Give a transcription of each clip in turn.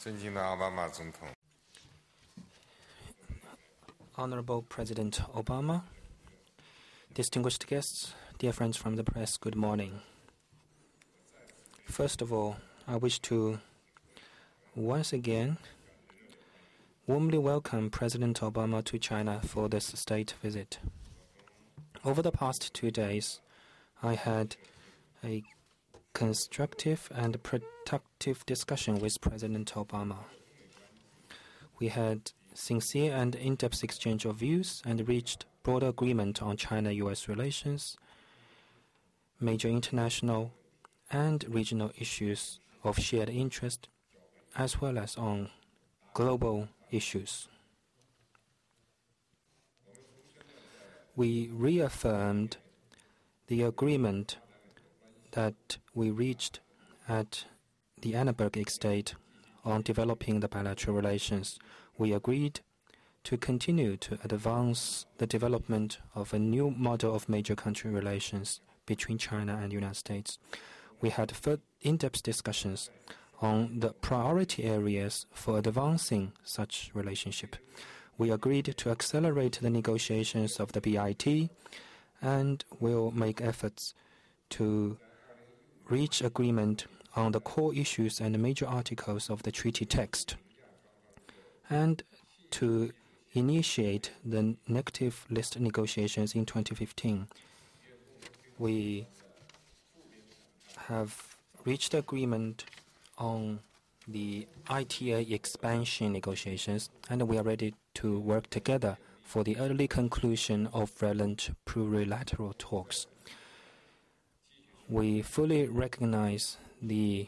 尊敬的奥巴马总统 Honorable President Obama, distinguished guests, dear friends from the press, good morning. First of all, I wish to once again warmly welcome President Obama to China for this state visit. Over the past 2 days, I had a constructive and productive discussion with President Obama. We had sincere and in-depth exchange of views and reached broader agreement on China-US relations, major international and regional issues of shared interest, as well as on global issues. We reaffirmed the agreement that we reached at the Annenberg Estate on developing the bilateral relations. We agreed to continue to advance the development of a new model of major country relations between China and the United States. We had in-depth discussions on the priority areas for advancing such relationship. We agreed to accelerate the negotiations of the BIT and will make efforts to reach agreement on the core issues and major articles of the treaty text, and to initiate the negative list negotiations in 2015. We have reached agreement on the ITA expansion negotiations, and we are ready to work together for the early conclusion of relevant plurilateral talks. We fully recognize the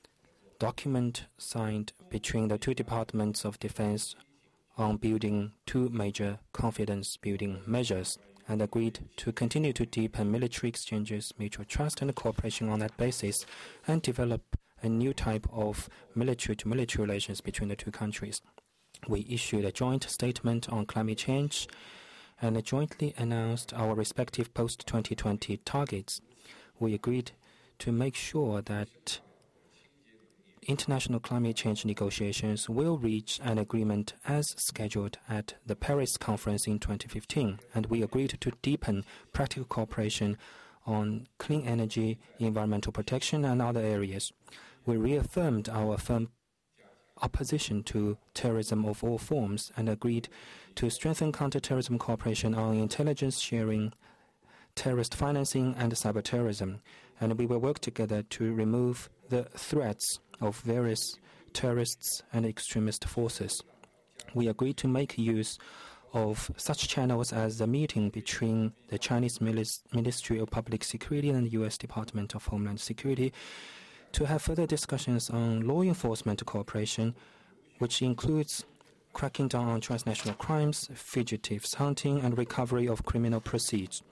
document signed between the two departments of defense on building two major confidence-building measures and agreed to continue to deepen military exchanges, mutual trust and cooperation on that basis, and develop a new type of military-to-military relations between the two countries. We issued a joint statement on climate change and jointly announced our respective post-2020 targets. We agreed to make sure that international climate change negotiations will reach an agreement as scheduled at the Paris Conference in 2015, and we agreed to deepen practical cooperation on clean energy, environmental protection, and other areas. We reaffirmed our firm opposition to terrorism of all forms and agreed to strengthen counterterrorism cooperation on intelligence sharing, terrorist financing and cyberterrorism, and we will work together to remove the threats of various terrorists and extremist forces. We agreed to make use of such channels as the meeting between the Chinese Ministry of Public Security and the U.S. Department of Homeland Security to have further discussions on law enforcement cooperation, which includes cracking down on transnational crimes, fugitives hunting, and recovery of criminal proceeds.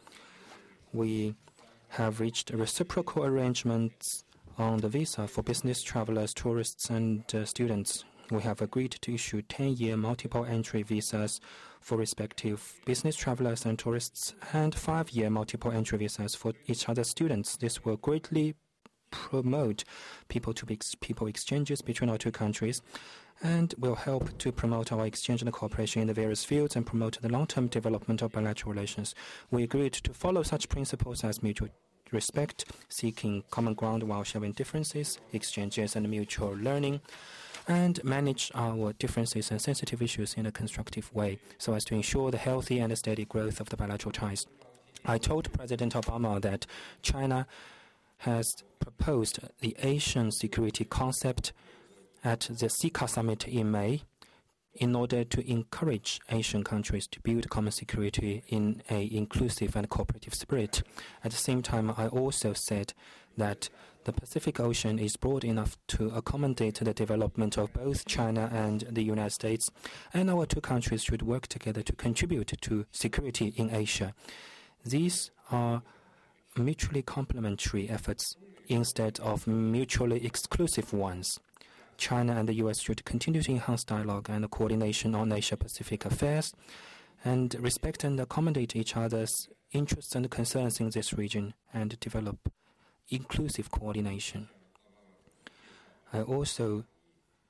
We have reached reciprocal arrangements on the visa for business travelers, tourists, and students. We have agreed to issue 10-year multiple entry visas for respective business travelers and tourists and 5-year multiple entry visas for each other students. This will greatly promote people-to-people exchanges between our two countries and will help to promote our exchange and cooperation in the various fields and promote the long-term development of bilateral relations. We agreed to follow such principles as mutual respect, seeking common ground while sharing differences, exchanges, and mutual learning, and manage our differences and sensitive issues in a constructive way so as to ensure the healthy and steady growth of the bilateral ties. I told President Obama that China has proposed the Asian security concept at the CICA summit in May in order to encourage Asian countries to build common security in an inclusive and cooperative spirit. At the same time, I also said that the Pacific Ocean is broad enough to accommodate the development of both China and the United States, and our two countries should work together to contribute to security in Asia. These are mutually complementary efforts instead of mutually exclusive ones. China and the U.S. should continue to enhance dialogue and coordination on Asia-Pacific affairs and respect and accommodate each other's interests and concerns in this region and develop inclusive coordination. I also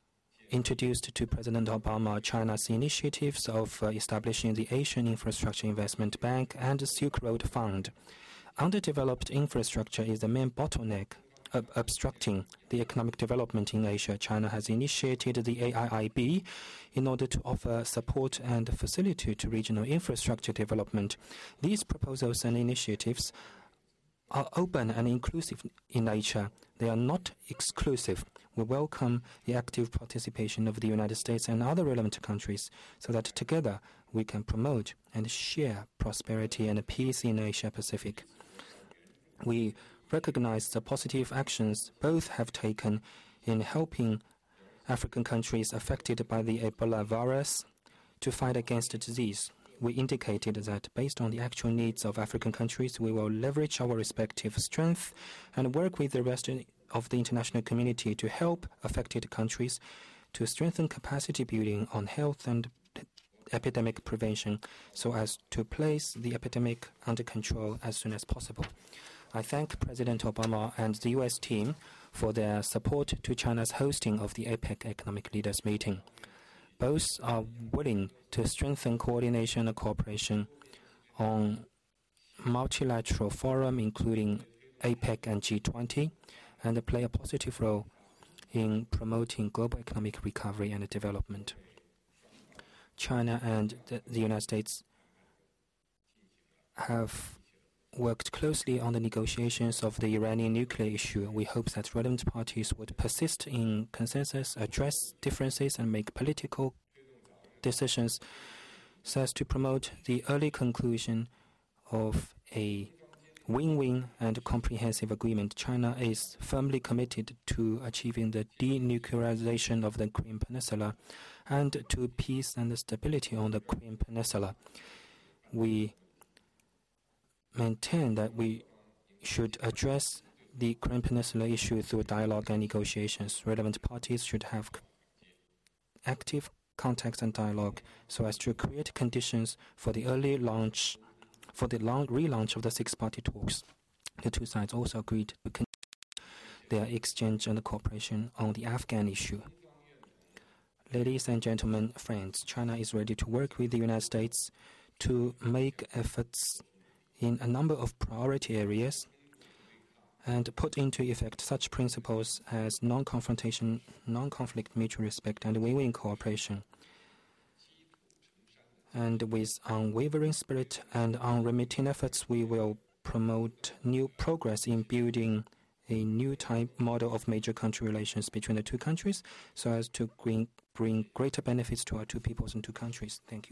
introduced to President Obama China's initiatives of establishing the Asian Infrastructure Investment Bank and the Silk Road Fund. Underdeveloped infrastructure is the main bottleneck obstructing the economic development in Asia. China has initiated the AIIB in order to offer support and facility to regional infrastructure development. These proposals and initiatives are open and inclusive in nature. They are not exclusive. We welcome the active participation of the United States and other relevant countries so that together we can promote and share prosperity and peace in Asia-Pacific. We recognize the positive actions both have taken in helping African countries affected by the Ebola virus to fight against the disease. We indicated that based on the actual needs of African countries, we will leverage our respective strength and work with the rest of the international community to help affected countries to strengthen capacity building on health and epidemic prevention so as to place the epidemic under control as soon as possible. I thank President Obama and the U.S. team for their support to China's hosting of the APEC Economic Leaders Meeting. Both are willing to strengthen coordination and cooperation on multilateral forum, including APEC and G20, and play a positive role in promoting global economic recovery and development. China and the United States have worked closely on the negotiations of the Iranian nuclear issue. We hope that relevant parties would persist in consensus, address differences, and make political decisions so as to promote the early conclusion of a win-win and comprehensive agreement. China is firmly committed to achieving the denuclearization of the Korean Peninsula and to peace and stability on the Korean Peninsula. We maintain that we should address the Korean Peninsula issue through dialogue and negotiations. Relevant parties should have active contacts and dialogue so as to create conditions for the relaunch of the six-party talks. The two sides also agreed to continue their exchange and cooperation on the Afghan issue. Ladies and gentlemen, friends, China is ready to work with the United States to make efforts in a number of priority areas and put into effect such principles as non-confrontation, non-conflict, mutual respect, and win-win cooperation. And with unwavering spirit and unremitting efforts, we will promote new progress in building a new type model of major country relations between the two countries so as to bring greater benefits to our two peoples and two countries. Thank you.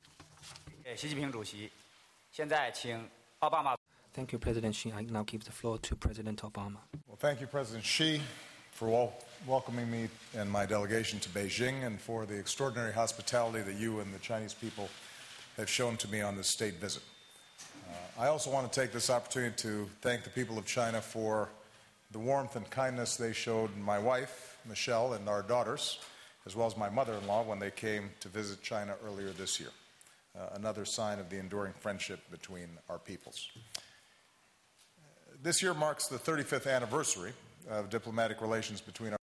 Thank you, President Xi. I now give the floor to President Obama. Well, thank you, President Xi, for welcoming me and my delegation to Beijing and for the extraordinary hospitality that you and the Chinese people have shown to me on this state visit. I also want to take this opportunity to thank the people of China for the warmth and kindness they showed my wife, Michelle, and our daughters, as well as my mother-in-law when they came to visit China earlier this year. Another sign of the enduring friendship between our peoples. This year marks the 35th anniversary of diplomatic relations between our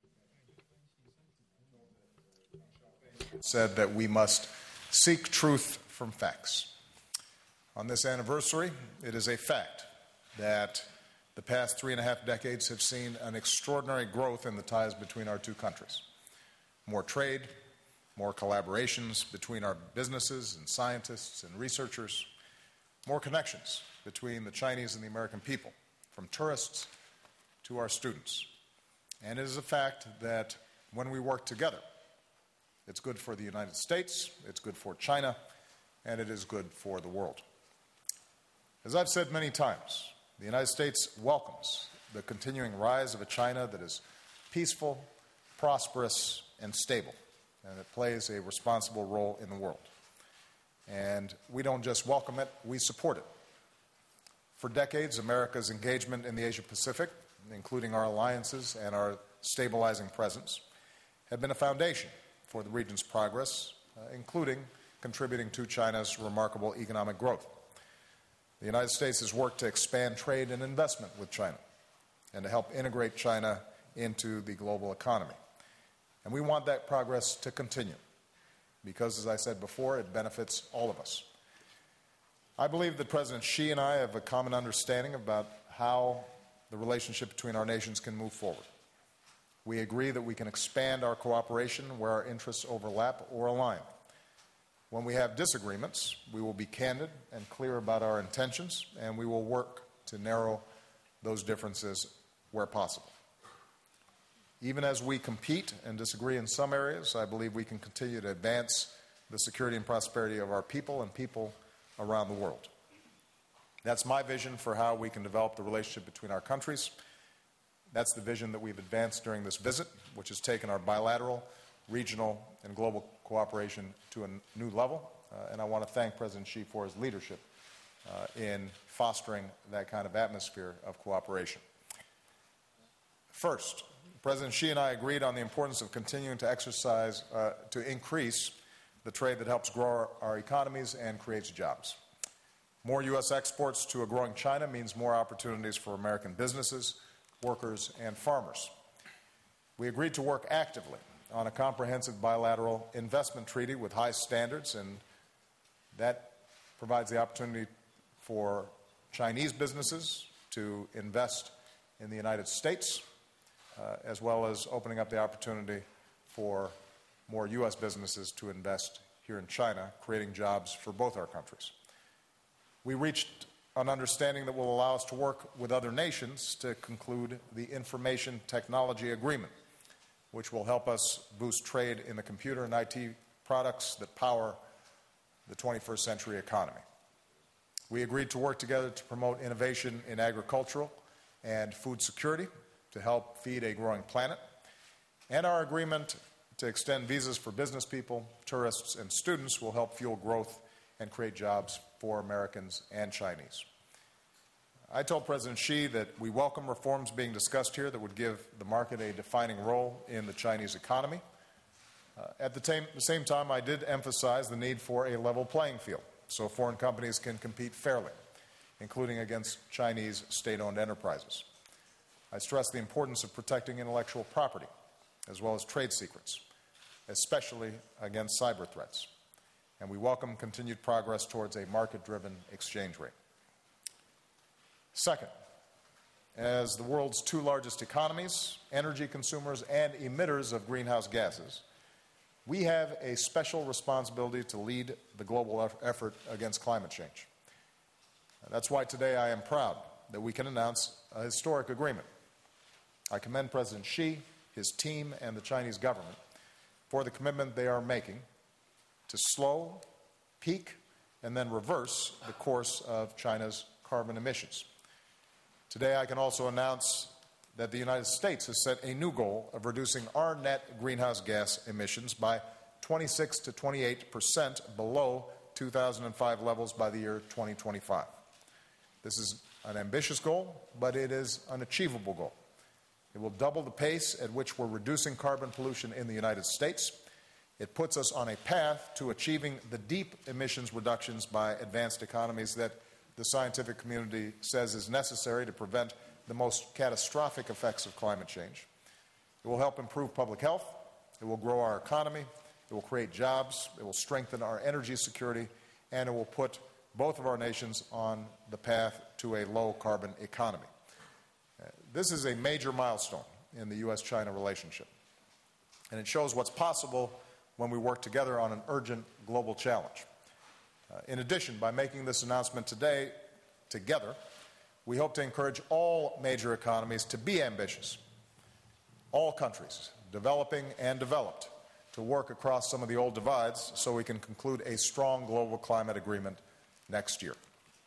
said that we must seek truth from facts. On this anniversary, it is a fact that the past 3.5 decades have seen an extraordinary growth in the ties between our two countries. More trade, more collaborations between our businesses and scientists and researchers, more connections between the Chinese and the American people, from tourists to our students. And it is a fact that when we work together, it's good for the United States, it's good for China, and it is good for the world. As I've said many times, the United States welcomes the continuing rise of a China that is peaceful, prosperous, and stable, and it plays a responsible role in the world. And we don't just welcome it, we support it. For decades, America's engagement in the Asia-Pacific, including our alliances and our stabilizing presence, have been a foundation for the region's progress, including contributing to China's remarkable economic growth. The United States has worked to expand trade and investment with China and to help integrate China into the global economy. And we want that progress to continue because, as I said before, it benefits all of us. I believe that President Xi and I have a common understanding about how the relationship between our nations can move forward. We agree that we can expand our cooperation where our interests overlap or align. When we have disagreements, we will be candid and clear about our intentions, and we will work to narrow those differences where possible. Even as we compete and disagree in some areas, I believe we can continue to advance the security and prosperity of our people and people around the world. That's my vision for how we can develop the relationship between our countries. That's the vision that we've advanced during this visit, which has taken our bilateral, regional, and global cooperation to a new level. And I want to thank President Xi for his leadership in fostering that kind of atmosphere of cooperation. First, President Xi and I agreed on the importance of continuing to increase the trade that helps grow our economies and creates jobs. More U.S. exports to a growing China means more opportunities for American businesses, workers, and farmers. We agreed to work actively on a comprehensive bilateral investment treaty with high standards, and that provides the opportunity for Chinese businesses to invest in the United States, as well as opening up the opportunity for more U.S. businesses to invest here in China, creating jobs for both our countries. We reached an understanding that will allow us to work with other nations to conclude the Information Technology Agreement, which will help us boost trade in the computer and IT products that power the 21st century economy. We agreed to work together to promote innovation in agricultural and food security to help feed a growing planet, and our agreement to extend visas for business people, tourists, and students will help fuel growth and create jobs for Americans and Chinese. I told President Xi that we welcome reforms being discussed here that would give the market a defining role in the Chinese economy. At the same time, I did emphasize the need for a level playing field so foreign companies can compete fairly, including against Chinese state-owned enterprises. I stressed the importance of protecting intellectual property as well as trade secrets, especially against cyber threats. And we welcome continued progress towards a market-driven exchange rate. Second, as the world's two largest economies, energy consumers, and emitters of greenhouse gases, we have a special responsibility to lead the global effort against climate change. That's why today I am proud that we can announce a historic agreement. I commend President Xi, his team, and the Chinese government for the commitment they are making to slow, peak, and then reverse the course of China's carbon emissions. Today, I can also announce that the United States has set a new goal of reducing our net greenhouse gas emissions by 26 to 28% below 2005 levels by the year 2025. This is an ambitious goal, but it is an achievable goal. It will double the pace at which we're reducing carbon pollution in the United States. It puts us on a path to achieving the deep emissions reductions by advanced economies that the scientific community says is necessary to prevent the most catastrophic effects of climate change. It will help improve public health. It will grow our economy. It will create jobs. It will strengthen our energy security. And it will put both of our nations on the path to a low-carbon economy. This is a major milestone in the U.S.-China relationship. And it shows what's possible when we work together on an urgent global challenge. In addition, by making this announcement today together, we hope to encourage all major economies to be ambitious, all countries, developing and developed, to work across some of the old divides so we can conclude a strong global climate agreement next year.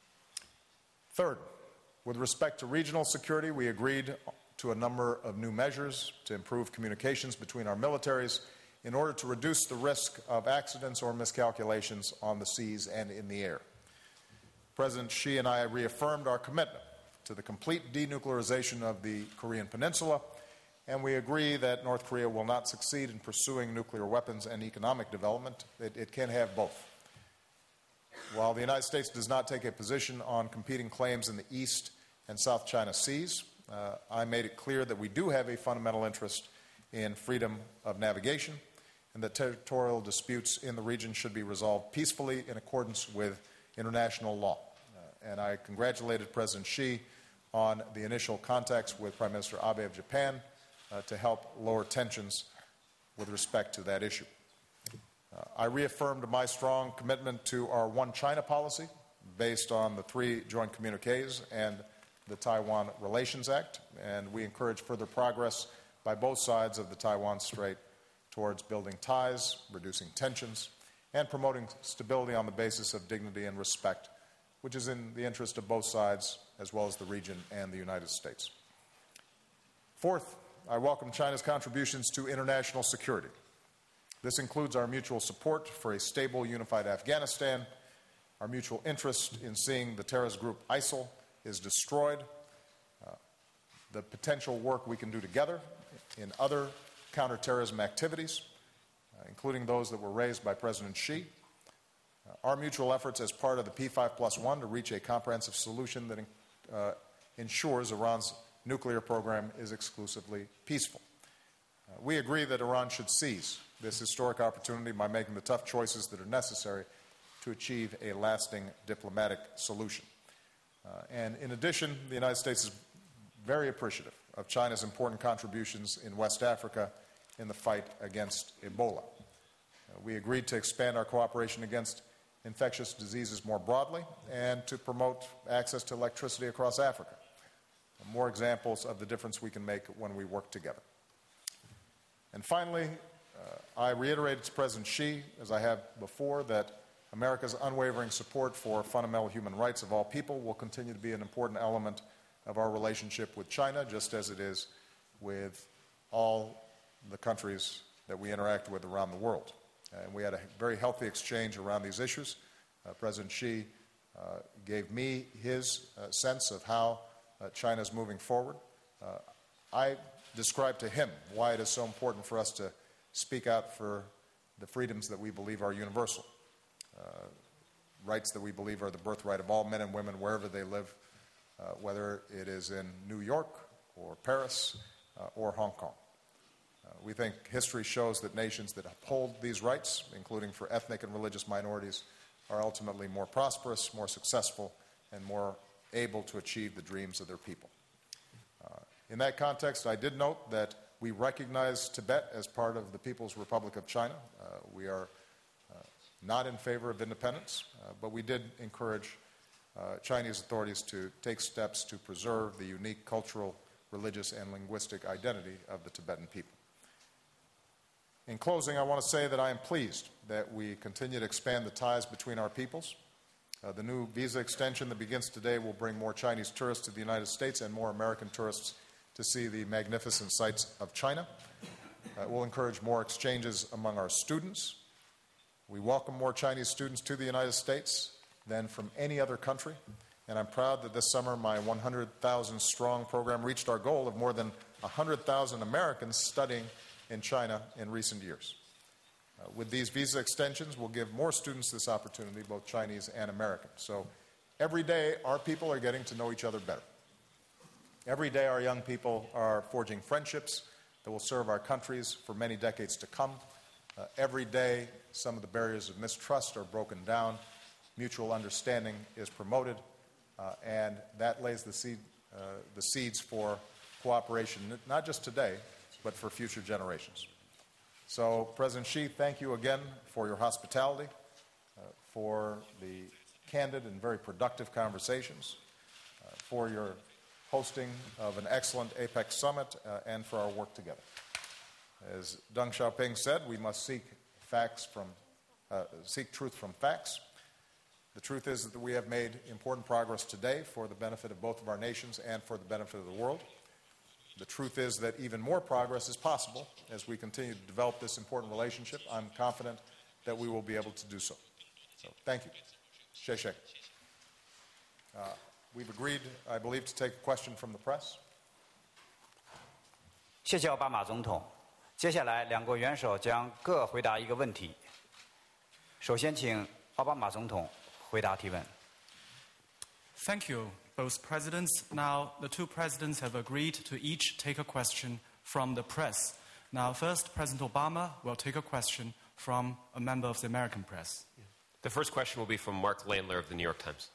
Third, with respect to regional security, we agreed to a number of new measures to improve communications between our militaries in order to reduce the risk of accidents or miscalculations on the seas and in the air. President Xi and I reaffirmed our commitment to the complete denuclearization of the Korean Peninsula, and we agree that North Korea will not succeed in pursuing nuclear weapons and economic development. It can have both. While the United States does not take a position on competing claims in the East and South China Seas, I made it clear that we do have a fundamental interest in freedom of navigation, and that territorial disputes in the region should be resolved peacefully in accordance with international law. And I congratulated President Xi on the initial contacts with Prime Minister Abe of Japan to help lower tensions with respect to that issue. I reaffirmed my strong commitment to our One China policy based on the 3 joint communiques and the Taiwan Relations Act, and we encourage further progress by both sides of the Taiwan Strait towards building ties, reducing tensions, and promoting stability on the basis of dignity and respect, which is in the interest of both sides, as well as the region and the United States. Fourth, I welcome China's contributions to international security. This includes our mutual support for a stable, unified Afghanistan, our mutual interest in seeing the terrorist group ISIL is destroyed, the potential work we can do together in other counterterrorism activities, including those that were raised by President Xi, our mutual efforts as part of the P5+1 to reach a comprehensive solution that ensures Iran's nuclear program is exclusively peaceful. We agree that Iran should seize this historic opportunity by making the tough choices that are necessary to achieve a lasting diplomatic solution. And in addition, the United States is very appreciative of China's important contributions in West Africa in the fight against Ebola. We agreed to expand our cooperation against infectious diseases more broadly and to promote access to electricity across Africa. More examples of the difference we can make when we work together. And finally, I reiterated to President Xi, as I have before, that America's unwavering support for fundamental human rights of all people will continue to be an important element of our relationship with China, just as it is with all the countries that we interact with around the world. And we had a very healthy exchange around these issues. President Xi gave me his sense of how China is moving forward. I described to him why it is so important for us to speak out for the freedoms that we believe are universal, rights that we believe are the birthright of all men and women wherever they live, whether it is in New York or Paris or Hong Kong. We think history shows that nations that uphold these rights, including for ethnic and religious minorities, are ultimately more prosperous, more successful, and more able to achieve the dreams of their people. In that context, I did note that we recognize Tibet as part of the People's Republic of China. We are not in favor of independence, but we did encourage Chinese authorities to take steps to preserve the unique cultural, religious, and linguistic identity of the Tibetan people. In closing, I want to say that I am pleased that we continue to expand the ties between our peoples. The new visa extension that begins today will bring more Chinese tourists to the United States and more American tourists to see the magnificent sights of China. It will encourage more exchanges among our students. We welcome more Chinese students to the United States than from any other country, and I'm proud that this summer my 100,000 strong program reached our goal of more than 100,000 Americans studying in China in recent years. With these visa extensions, we'll give more students this opportunity, both Chinese and American. So every day, our people are getting to know each other better. Every day, our young people are forging friendships that will serve our countries for many decades to come. Every day, some of the barriers of mistrust are broken down. Mutual understanding is promoted, and that lays the seeds for cooperation, not just today, but for future generations. So, President Xi, thank you again for your hospitality, for the candid and very productive conversations, for your hosting of an excellent APEC summit, and for our work together. As Deng Xiaoping said, we must seek truth from facts. The truth is that we have made important progress today for the benefit of both of our nations and for the benefit of the world. The truth is that even more progress is possible as we continue to develop this important relationship. I'm confident that we will be able to do so. So, thank you. Sheshe. We've agreed, I believe, to take a question from the press. 谢谢奥巴马总统。接下来，两国元首将各回答一个问题。首先，请奥巴马总统回答提问。 Thank you, both presidents. Now, the two presidents have agreed to each take a question from the press. Now, first, President Obama will take a question from a member of the American press. The first question will be from Mark Landler of the New York Times.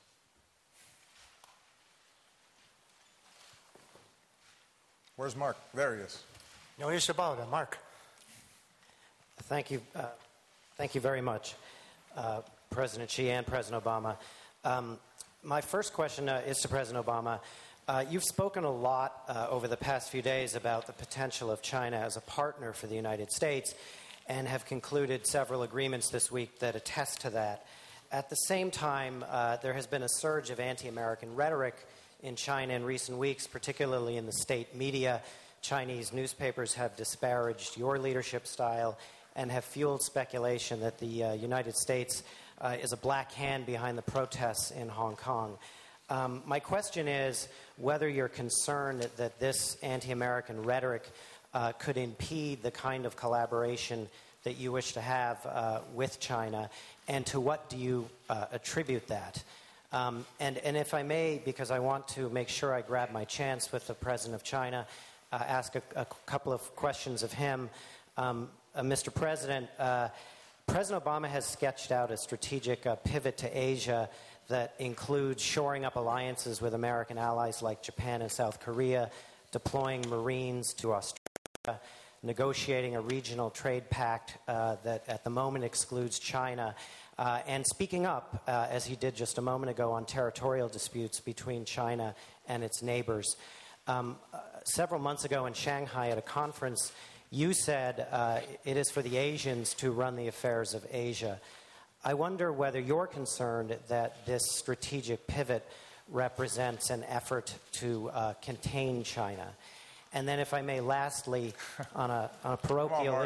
Where's Mark? There he is. 纽约时报的 Mark. Thank you very much, President Xi and President Obama. My first question is to President Obama. You've spoken a lot over the past few days about the potential of China as a partner for the United States and have concluded several agreements this week that attest to that. At the same time, there has been a surge of anti-American rhetoric in China in recent weeks, particularly in the state media. Chinese newspapers have disparaged your leadership style and have fueled speculation that the United States is a black hand behind the protests in Hong Kong. My question is whether you're concerned that this anti-American rhetoric could impede the kind of collaboration that you wish to have with China, and to what do you attribute that? And if I may, because I want to make sure I grab my chance with the President of China, ask a couple of questions of him. Mr. President, President Obama has sketched out a strategic pivot to Asia that includes shoring up alliances with American allies like Japan and South Korea, deploying Marines to Australia, negotiating a regional trade pact that at the moment excludes China, and speaking up, as he did just a moment ago, on territorial disputes between China and its neighbors. Several months ago in Shanghai at a conference, you said it is for the Asians to run the affairs of Asia. I wonder whether you're concerned that this strategic pivot represents an effort to contain China. And then, if I may, lastly, on a parochial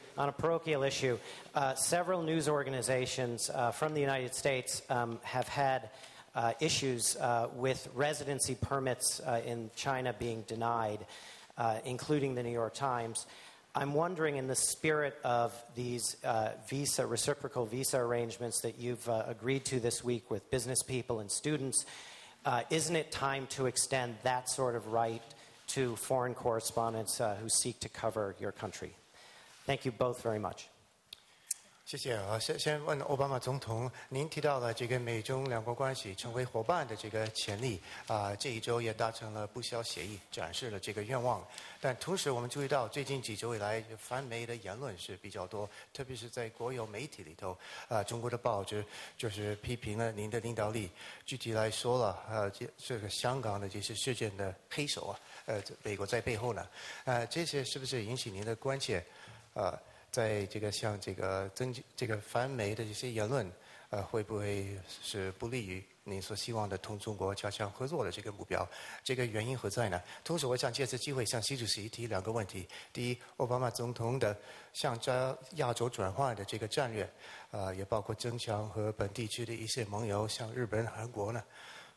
issue, several news organizations from the United States have had issues with residency permits in China being denied, including the New York Times. I'm wondering, in the spirit of these reciprocal visa arrangements that you've agreed to this week with business people and students, isn't it time to extend that sort of right to foreign correspondents who seek to cover your country? Thank you both very much. 谢谢先问奥巴马总统，您提到了这个美中两国关系成为伙伴的这个潜力这一周也达成了不小协议，展示了这个愿望。但同时我们注意到最近几周以来反美的言论是比较多，特别是在国有媒体里头中国的报纸就是批评了您的领导力。具体来说了这个香港的这些事件的黑手美国在背后呢这些是不是引起您的关切在这个像这个反美的这些言论会不会是不利于您所希望的同中国加强合作的这个目标？这个原因何在呢？同时，我想借此机会向习主席提两个问题：第一，奥巴马总统的向亚洲转换的这个战略，也包括增强和本地区的一些盟友，像日本、韩国呢，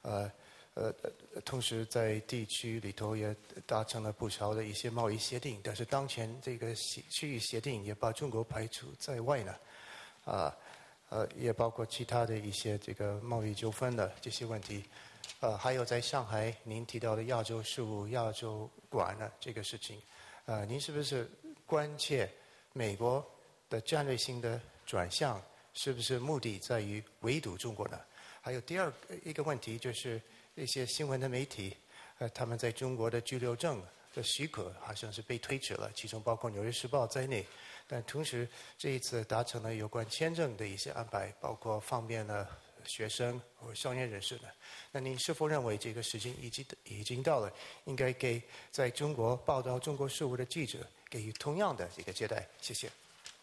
同时在地区里头也达成了不少的一些贸易协定，但是当前这个区域协定也把中国排除在外呢，也包括其他的一些这个贸易纠纷的这些问题，还有在上海您提到的亚洲事务、亚洲馆呢这个事情，您是不是关切美国的战略性的转向，是不是目的在于围堵中国呢？还有第二一个问题就是一些新闻的媒体，他们在中国的居留证的许可好像是被推迟了，其中包括《纽约时报》在内。但同时，这一次达成了有关签证的一些安排，包括方便了学生或商业人士呢。那您是否认为这个时间已经到了，应该给在中国报道中国事务的记者给予同样的这个接待？谢谢。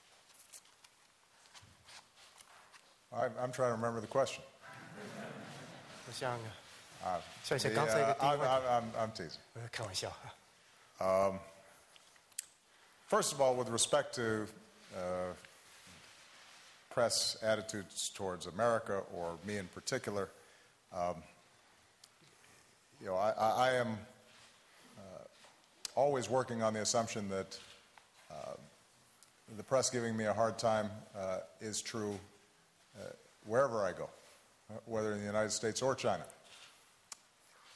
I'm trying to remember the question. 像刚才的第一问 I'm teasing. 开玩笑。 First of all, with respect to press attitudes towards America or me in particular, I am always working on the assumption that the press giving me a hard time is true wherever I go, whether in the United States or China.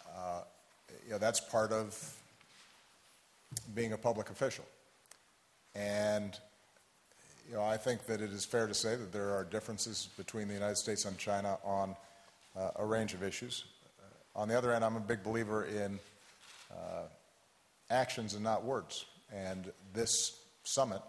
That's part of being a public official. And I think that it is fair to say that there are differences between the United States and China on a range of issues. On the other hand, I'm a big believer in actions and not words. And this summit,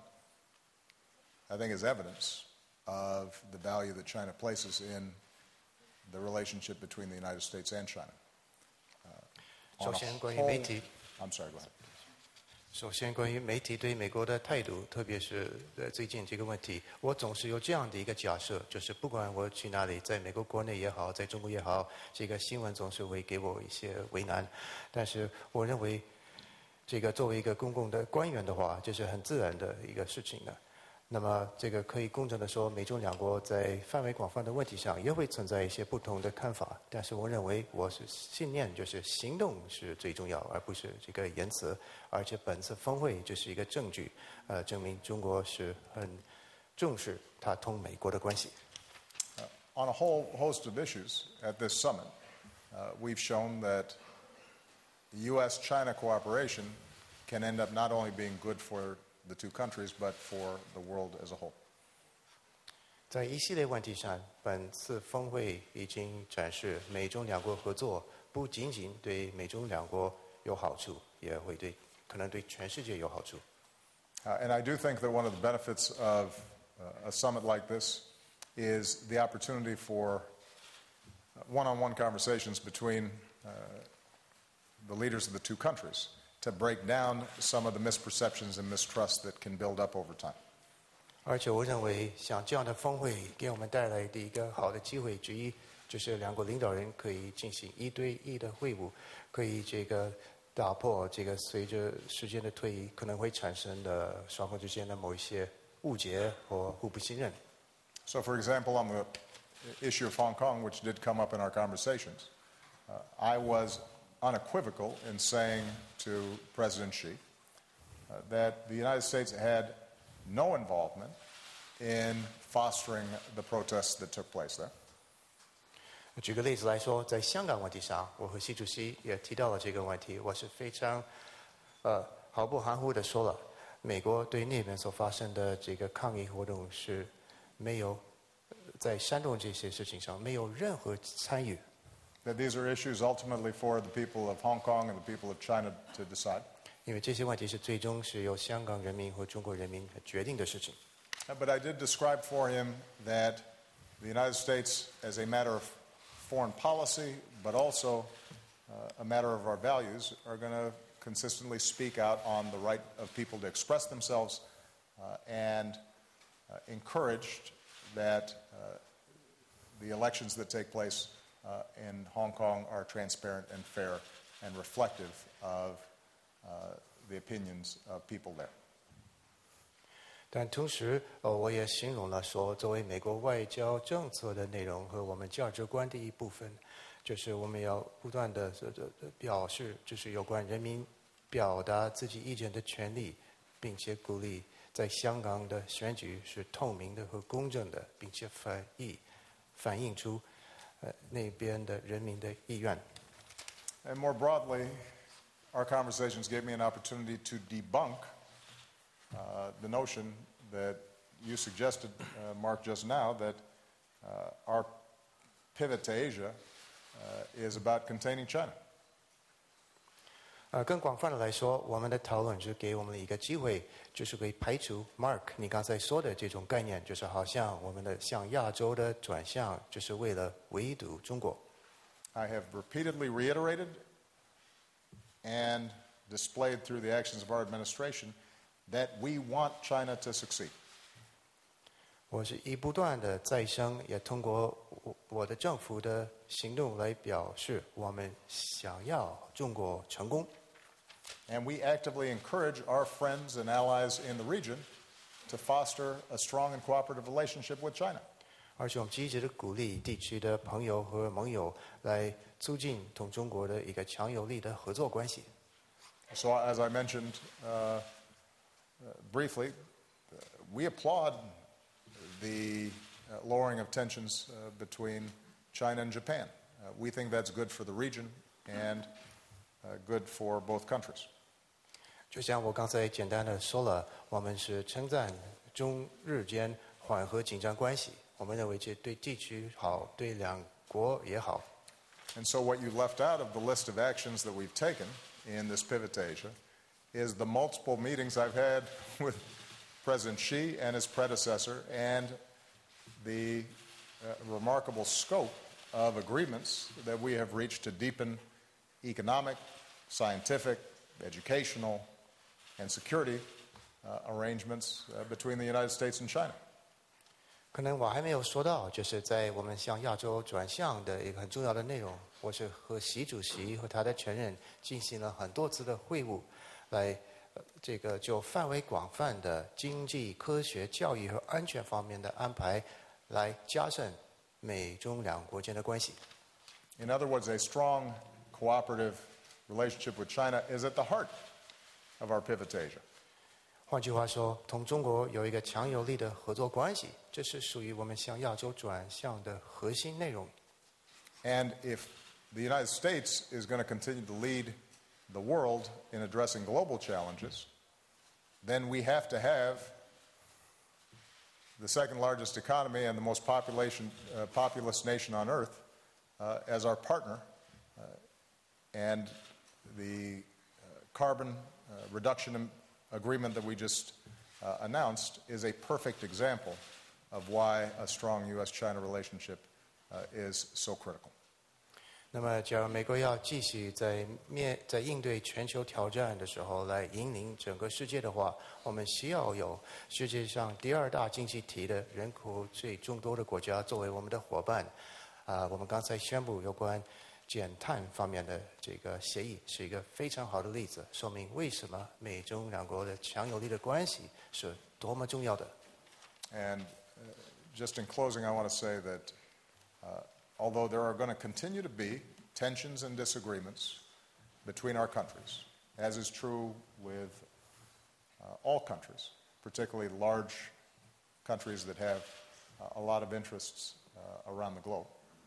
I think, is evidence of the value that China places in the relationship between the United States and China. 首先，关于媒体 I'm sorry, go ahead. 首先，关于媒体对美国的态度，特别是最近这个问题，我总是有这样的一个假设，就是不管我去哪里，在美国国内也好，在中国也好，这个新闻总是会给我一些为难。但是我认为，这个作为一个公共的官员的话，这是很自然的一个事情的。那么，这个可以公正的说，美中两国在范围广泛的问题上也会存在一些不同的看法。但是，我认为我是信念，就是行动是最重要，而不是这个言辞。而且，本次峰会就是一个证据，证明中国是很重视它同美国的关系。 On a whole host of issues at this summit, we've shown that the U.S.-China cooperation can end up not only being good for the two countries, but for the world as a whole. 在一系列问题上，本次峰会已经展示美中两国合作不仅仅对美中两国有好处，也会可能对全世界有好处。 And I do think that one of the benefits of a summit like this is the opportunity for one-on-one conversations between the leaders of the two countries to break down some of the misperceptions and mistrust that can build up over time. 而且我认为，像这样的峰会给我们带来的一个好的机会之一，就是两国领导人可以进行1对1的会晤，可以打破随着时间的推移可能会产生的双方之间的某一些误解或互不信任。 So, for example, on the issue of Hong Kong, which did come up in our conversations, I was unequivocal in saying to President Xi that the United States had no involvement in fostering the protests that took place there. 举个例子来说，在香港问题上，我和习主席也提到了这个问题。我是非常毫不含糊地说了，美国对那边所发生的这个抗议活动是没有在煽动这些事情上没有任何参与。 That these are issues ultimately for the people of Hong Kong and the people of China to decide. 因为这些问题是最终是由香港人民和中国人民决定的事情。 But I did describe for him that the United States, as a matter of foreign policy, but also a matter of our values, are going to consistently speak out on the right of people to express themselves and encouraged that the elections that take place in Hong Kong are transparent and fair and reflective of the opinions of people there. 但同时，我也形容了说，作为美国外交政策的内容和我们价值观的一部分，就是我们要不断的表示，就是有关人民表达自己意见的权利，并且鼓励在香港的选举是透明的和公正的，并且反映出那边的人民的意愿。 And more broadly, our conversations gave me an opportunity to debunk the notion that you suggested, Mark, just now, that our pivot to Asia is about containing China. 更广泛的来说，我们的讨论是给我们一个机会，就是可以排除 Mark 你刚才说的这种概念，就是好像我们的向亚洲的转向，就是为了围堵中国。 I have repeatedly reiterated and displayed through the actions of our administration that we want China to succeed. 我是不断的再生，也通过我的政府的行动来表示，我们想要中国成功。 And we actively encourage our friends and allies in the region to foster a strong and cooperative relationship with China. 而且我们积极的鼓励地区的朋友和盟友来促进同中国的一个强有力的合作关系。 So, as I mentioned briefly, we applaud the lowering of tensions between China and Japan. We think that's good for the region and good for both countries. 就像我刚才简单的说了，我们是称赞中日间缓和紧张关系，我们认为这对地区好，对两国也好。 And so what you left out of the list of actions that we've taken in this pivot to Asia is the multiple meetings I've had with President Xi and his predecessor and the remarkable scope of agreements that we have reached to deepen economic, scientific, educational, and security arrangements between the United States and China. 可能我还没有说到，就是在我们向亚洲转向的一个很重要的内容，我是和习主席和他的前任进行了很多次的会晤，来这个就范围广泛的经济、科学、教育和安全方面的安排，来加深美中两国间的关系。 In other words, a strong cooperative relationship with China is at the heart of our pivot to Asia. 换句话说，同中国有一个强有力的合作关系，这是属于我们向亚洲转向的核心内容。 And if the United States is going to continue to lead the world in addressing global challenges, then we have to have the second largest economy and the most populous nation on earth as our partner. And the carbon reduction agreement that we just announced is a perfect example of why a strong U.S.-China relationship is so critical. 那么，假如美国要继续在应对全球挑战的时候来引领整个世界的话，我们需要有世界上第二大经济体的人口最众多的国家作为我们的伙伴。我们刚才宣布有关减碳方面的这个协议，是一个非常好的例子，说明为什么美中两国的强有力的关系是多么重要的。 And just in closing, I want to say that although there are going to continue to be tensions and disagreements between our countries, as is true with all countries, particularly large countries that have a lot of interests around the globe.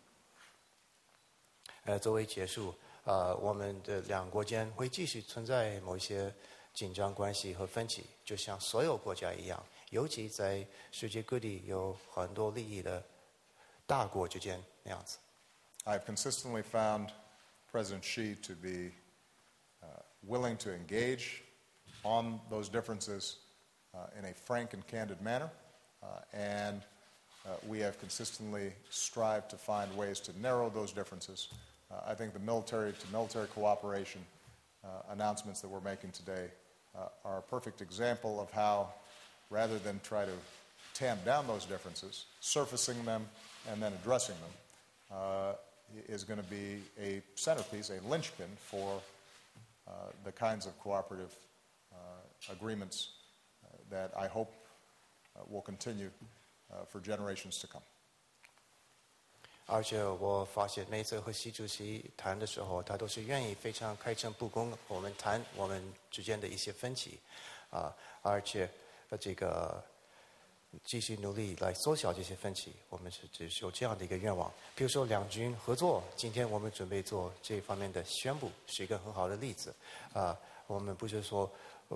作为结束，我们的两国间会继续存在某一些紧张关系和分歧，就像所有国家一样，尤其在世界各地有很多利益的大国之间那样子。 I've consistently found President Xi to be willing to engage on those differences in a frank and candid manner, and we have consistently strived to find ways to narrow those differences. I think the military-to-military cooperation announcements that we're making today are a perfect example of how, rather than try to tamp down those differences, surfacing them and then addressing them is going to be a centerpiece, a linchpin for the kinds of cooperative agreements that I hope will continue for generations to come. 而且我发现每次和习主席谈的时候，他都是愿意非常开诚布公，我们谈我们之间的一些分歧，而且这个继续努力来缩小这些分歧。我们是只是有这样的一个愿望。比如说两军合作，今天我们准备做这方面的宣布，是一个很好的例子。我们不是说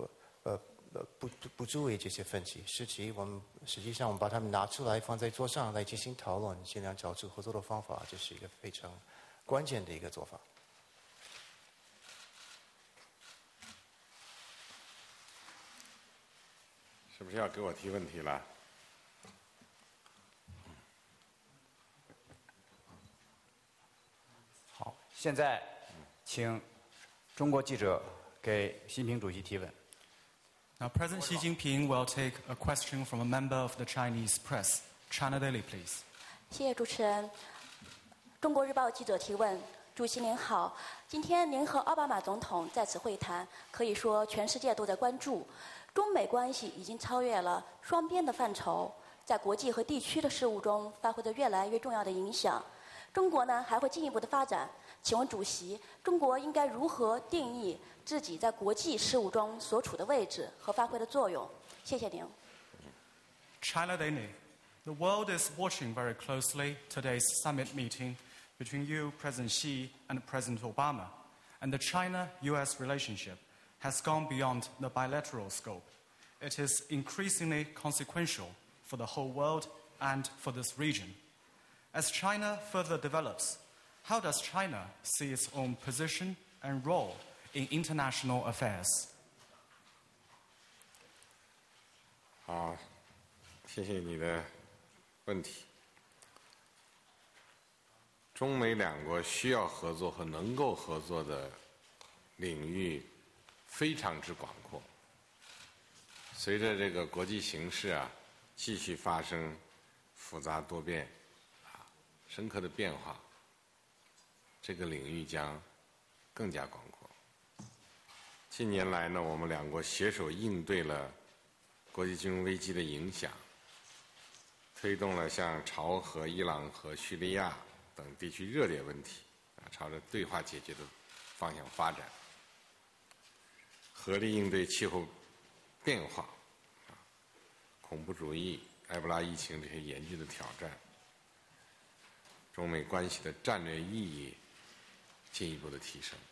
不注意这些分歧，实际上我们把它们拿出来放在桌上来进行讨论，尽量找出合作的方法，这是一个非常关键的一个做法。 是不是要给我提问题了？ 好，现在请中国记者给习近平主席提问。 Now, President Xi Jinping will take a question from a member of the Chinese press. China Daily, please. 谢谢主持人。中国日报记者提问：主席您好，今天您和奥巴马总统在此会谈，可以说全世界都在关注。中美关系已经超越了双边的范畴，在国际和地区的事务中发挥着越来越重要的影响。中国呢还会进一步的发展。请问主席，中国应该如何定义自己在国际事务中所处的位置和发挥的作用？谢谢您。 China Daily. The world is watching very closely today's summit meeting between you, President Xi, and President Obama, and the China-U.S. relationship. has gone beyond the bilateral scope. It is increasingly consequential for the whole world and for this region. As China further develops, how does China see its own position and role in international affairs? 好，谢谢你的问题。中美两国需要合作和能够合作的领域非常之广阔。随着这个国际形势继续发生复杂多变深刻的变化，这个领域将更加广阔。近年来呢，我们两国携手应对了国际金融危机的影响，推动了像朝核、伊朗和叙利亚等地区热点问题朝着对话解决的方向发展，合力应对气候变化、恐怖主义、埃博拉疫情这些严峻的挑战，中美关系的战略意义进一步的提升。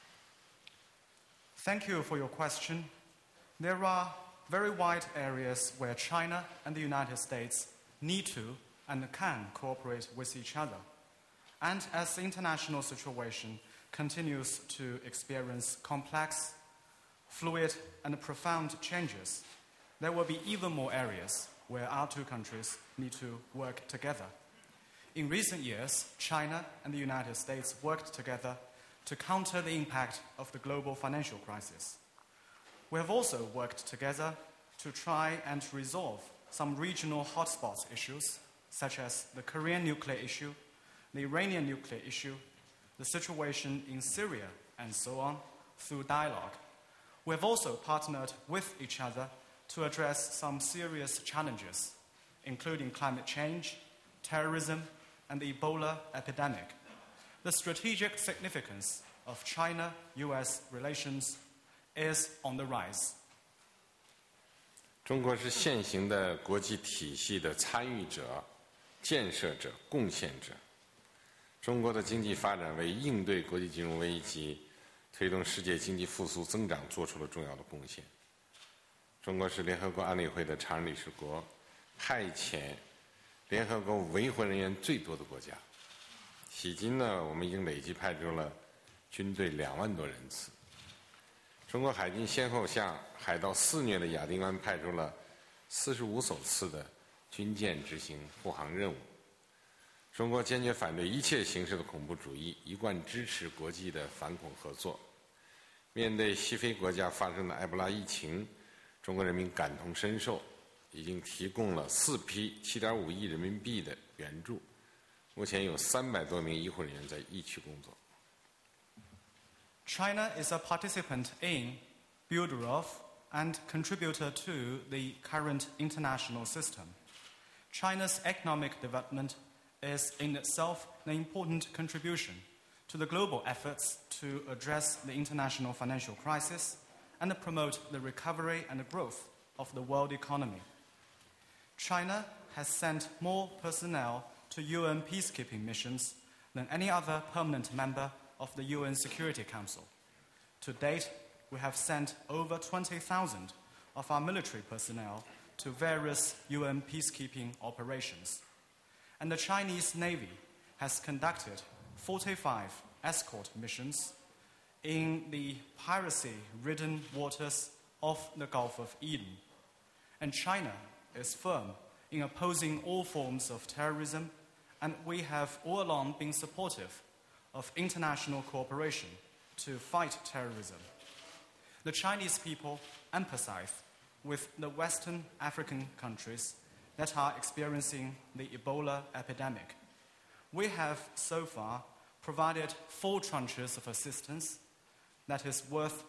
Thank you for your question. There are very wide areas where China and the United States need to and can cooperate with each other. And as the international situation continues to experience complex, fluid, and profound changes, there will be even more areas where our two countries need to work together. In recent years, China and the United States worked together to counter the impact of the global financial crisis. We have also worked together to try and resolve some regional hotspot issues, such as the Korean nuclear issue, the Iranian nuclear issue, the situation in Syria, and so on, through dialogue. We have also partnered with each other to address some serious challenges, including climate change, terrorism, and the Ebola epidemic. The strategic significance of China-US relations is on the rise. 中国是现行的国际体系的参与者、建设者、贡献者。中国的经济发展为应对国际金融危机、推动世界经济复苏增长做出了重要的贡献。中国是联合国安理会的常任理事国，派遣联合国维护人员最多的国家。迄今呢，我们已经累计派出了军队2万多人次。中国海军先后向海盗肆虐的亚丁湾派出了45艘次的军舰执行护航任务。中国坚决反对一切形式的恐怖主义，一贯支持国际的反恐合作。面对西非国家发生的埃博拉疫情，中国人民感同身受，已经提供了4批7.5亿人民币的援助。目前有300多名医护人员在疫区工作。 China is a participant in, builder of, and contributor to the current international system. China's economic development is in itself an important contribution to the global efforts to address the international financial crisis and promote the recovery and growth of the world economy. China has sent more personnel to UN peacekeeping missions than any other permanent member of the UN Security Council. To date, we have sent over 20,000 of our military personnel to various UN peacekeeping operations. And the Chinese Navy has conducted 45 escort missions in the piracy-ridden waters of the Gulf of Eden. And China is firm in opposing all forms of terrorism, and we have all along been supportive of international cooperation to fight terrorism. The Chinese people empathize with the Western African countries that are experiencing the Ebola epidemic. We have so far provided 4 tranches of assistance that is worth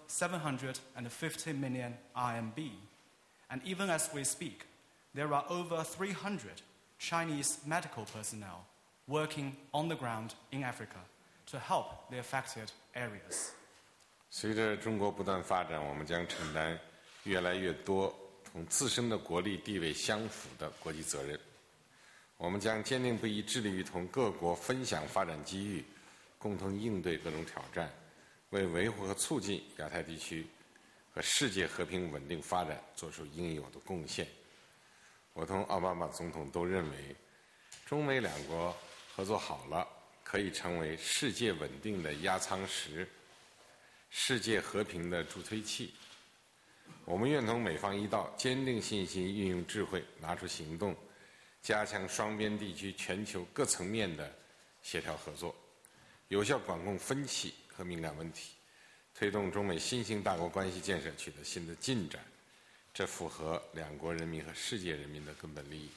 750 million RMB. And even as we speak, there are over 300 Chinese medical personnel working on the ground in Africa to help the affected areas. 随着中国不断发展，我们将承担越来越多同自身的国力地位相符的国际责任。我们将坚定不移致力于同各国分享发展机遇，共同应对各种挑战，为维护和促进亚太地区和世界和平稳定发展做出应有的贡献。我同奥巴马总统都认为，中美两国合作好了，可以成为世界稳定的压舱石，世界和平的助推器。我们愿同美方一道，坚定信心，运用智慧，拿出行动，加强双边地区全球各层面的协调合作，有效管控分歧和敏感问题，推动中美新兴大国关系建设取得新的进展，这符合两国人民和世界人民的根本利益。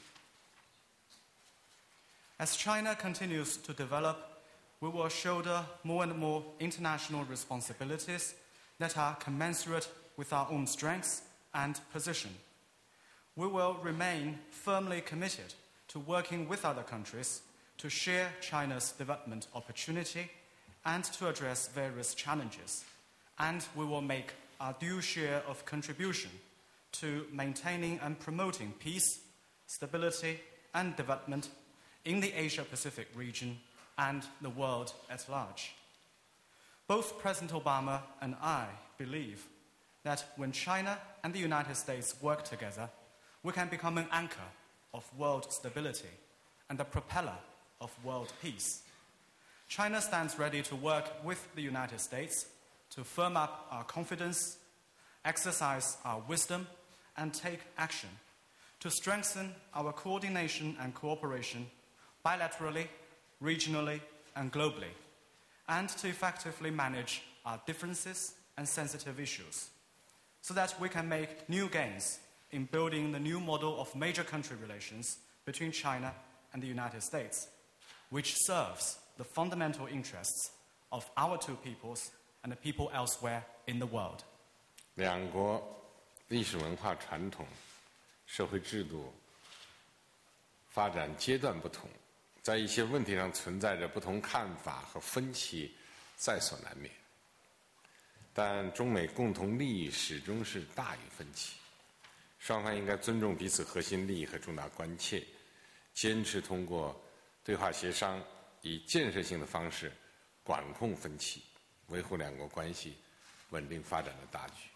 As China continues to develop, we will shoulder more and more international responsibilities that are commensurate with our own strengths and position. We will remain firmly committed to working with other countries to share China's development opportunity and to address various challenges. And we will make our due share of contribution to maintaining and promoting peace, stability, and development in the Asia-Pacific region and the world at large. Both President Obama and I believe that when China and the United States work together, we can become an anchor of world stability and a propeller of world peace. China stands ready to work with the United States to firm up our confidence, exercise our wisdom, and take action to strengthen our coordination and cooperation bilaterally, regionally, and globally, and to effectively manage our differences and sensitive issues, so that we can make new gains in building the new model of major country relations between China and the United States, which serves the fundamental interests of our two peoples and the people elsewhere in the world. 两国历史文化传统、社会制度发展阶段不同，在一些问题上存在着不同看法和分歧，在所难免。但中美共同利益始终是大于分歧，双方应该尊重彼此核心利益和重大关切，坚持通过对话协商，以建设性的方式管控分歧，维护两国关系稳定发展的大局。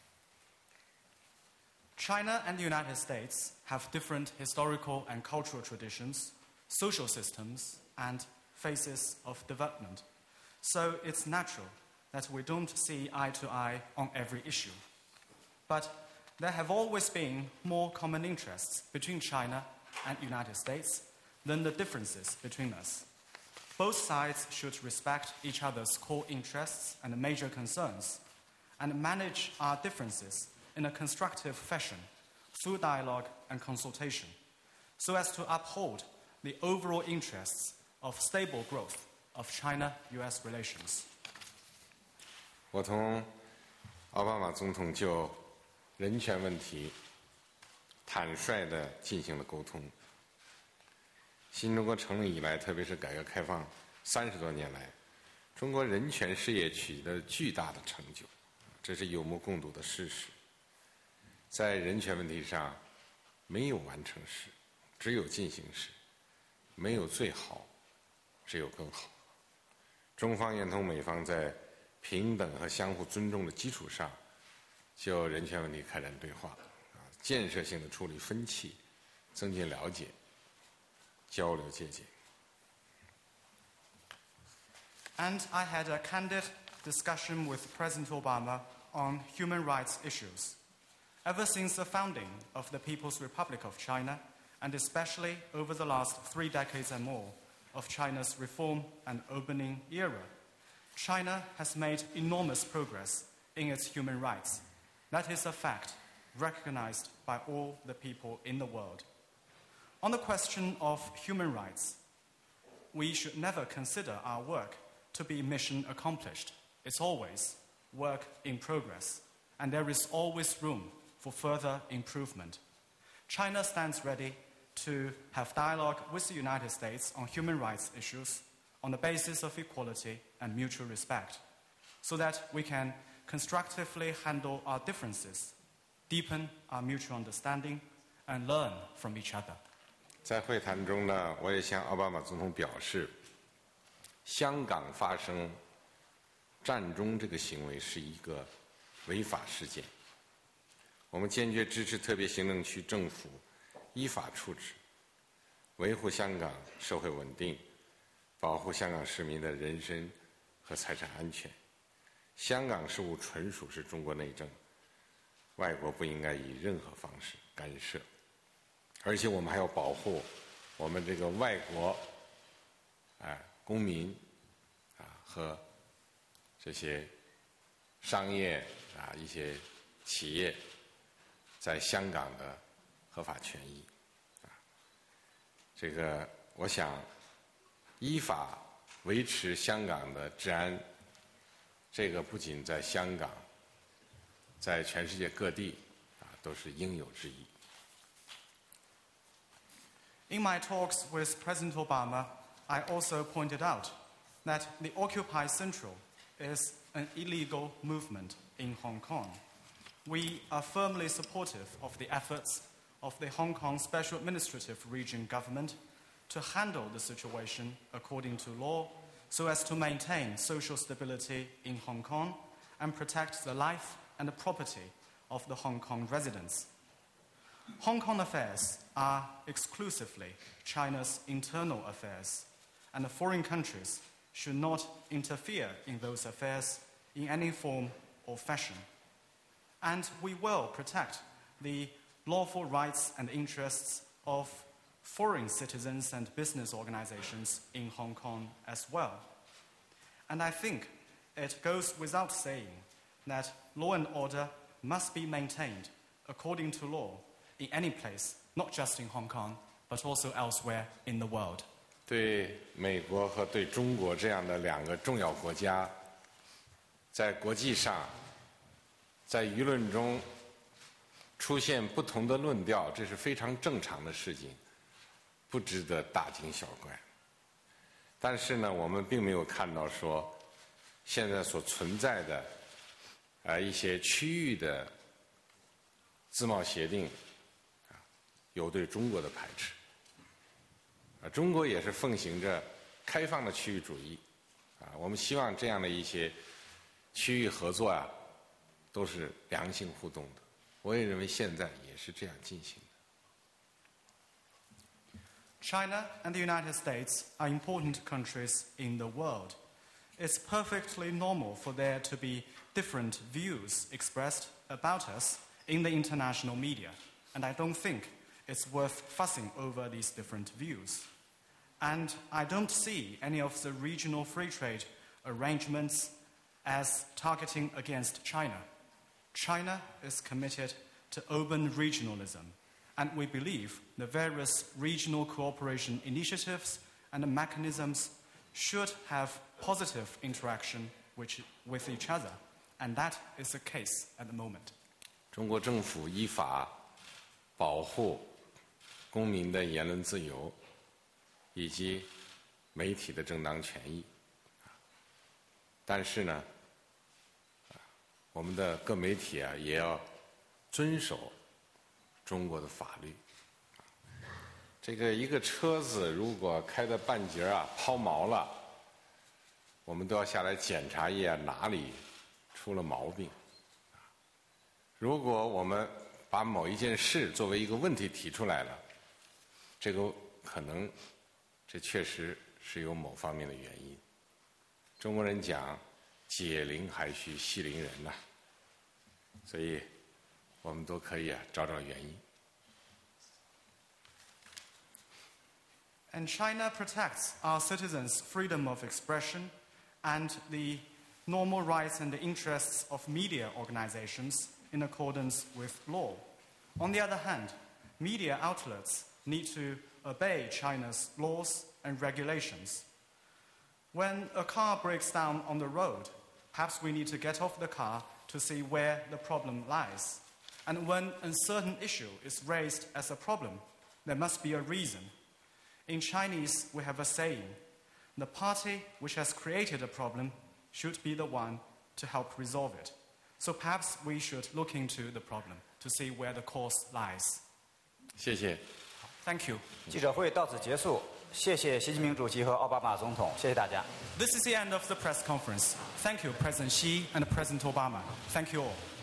China and the United States have different historical and cultural traditions, social systems, and phases of development. So it's natural that we don't see eye to eye on every issue. But there have always been more common interests between China and the United States than the differences between us. Both sides should respect each other's core interests and major concerns and manage our differences in a constructive fashion through dialogue and consultation, so as to uphold the overall interests of stable growth of China-US relations. 我同奥巴马总统就人权问题坦率地进行了沟通。新中国成立以来，特别是改革开放30多年来，中国人权事业取得巨大的成就，这是有目共睹的事实。在人权问题上，没有完成时，只有进行时；没有最好，只有更好。中方愿同美方在平等和相互尊重的基础上，就人权问题开展对话，建设性的处理分歧，增进了解，交流借鉴。 And I had a candid discussion with President Obama on human rights issues. Ever since the founding of the People's Republic of China, and especially over the last 3 decades and more of China's reform and opening era, China has made enormous progress in its human rights. That is a fact recognized by all the people in the world. On the question of human rights, we should never consider our work to be mission accomplished. It's always work in progress, and there is always room for further improvement. China stands ready to have dialogue with the United States on human rights issues on the basis of equality and mutual respect, so that we can constructively handle our differences, deepen our mutual understanding, and learn from each other. 在会谈中呢，我也向奥巴马总统表示，香港发生战中这个行为是一个违法事件。我们坚决支持特别行政区政府依法处置，维护香港社会稳定，保护香港市民的人身和财产安全。香港事务纯属是中国内政，外国不应该以任何方式干涉。而且我们还要保护我们这个外国公民和这些商业一些企业在香港的合法权益。这个我想依法维持香港的治安，这个不仅在香港，在全世界各地都是应有之义。 In my talks with President Obama, I also pointed out that the Occupy Central is an illegal movement in Hong Kong. We are firmly supportive of the efforts of the Hong Kong Special Administrative Region government to handle the situation according to law so as to maintain social stability in Hong Kong and protect the life and the property of the Hong Kong residents. Hong Kong affairs are exclusively China's internal affairs, and the foreign countries should not interfere in those affairs in any form or fashion. And we will protect the lawful rights and interests of foreign citizens and business organizations in Hong Kong as well. And I think it goes without saying that law and order must be maintained according to law in any place, not just in Hong Kong, but also elsewhere in the world. 对美国和对中国这样的两个重要国家，在国际上，在舆论中出现不同的论调，这是非常正常的事情，不值得大惊小怪。但是呢，我们并没有看到说现在所存在的一些区域的自贸协定有对中国的排斥。中国也是奉行着开放的区域主义我们希望这样的一些区域合作都是良性互动的。我也认为现在也是这样进行的。 China and the United States are important countries in the world. It's perfectly normal for there to be different views expressed about us in the international media, and I don't think it's worth fussing over these different views. And I don't see any of the regional free trade arrangements as targeting against China. China is committed to open regionalism, and we believe the various regional cooperation initiatives and mechanisms should have positive interaction with each other, and that is the case at the moment. 中国政府依法保护公民的言论自由以及媒体的正当权益，但是呢，我们的各媒体也要遵守中国的法律。这个一个车子如果开到半截抛锚了，我们都要下来检查一下哪里出了毛病。如果我们把某一件事作为一个问题提出来了，这个可能这确实是有某方面的原因。中国人讲解铃还须系铃人所以我们都可以找找原因。 And China protects our citizens' freedom of expression and the normal rights and the interests of media organizations in accordance with law. On the other hand, media outlets need to obey China's laws and regulations. When a car breaks down on the road, perhaps we need to get off the car to see where the problem lies. And when a certain issue is raised as a problem, there must be a reason. In Chinese, we have a saying, the party which has created a problem should be the one to help resolve it. So perhaps we should look into the problem to see where the cause lies. 谢谢。 Thank you. 记者会到此结束，谢谢习近平主席和奥巴马总统，谢谢大家。 This is the end of the press conference. Thank you, President Xi and President Obama. Thank you all.